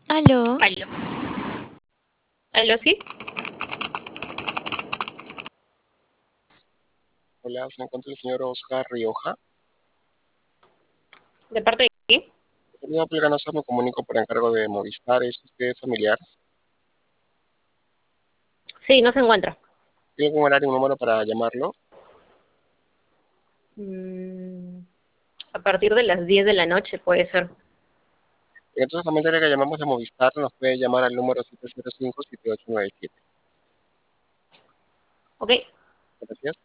Aló, Aló. Aló, sí. Hola, se encuentra el señor Oscar Rioja. ¿De parte de quién? Quería Plaganosa, me comunico por encargo de Movistar. ¿Es usted familiar? Sí, no se encuentra. ¿Tiene algún horario, un número para llamarlo? Mm, a partir de las 10 de la noche puede ser. Entonces, comentarle que llamamos de Movistar, nos puede llamar al número 705-7897. Ok. Gracias.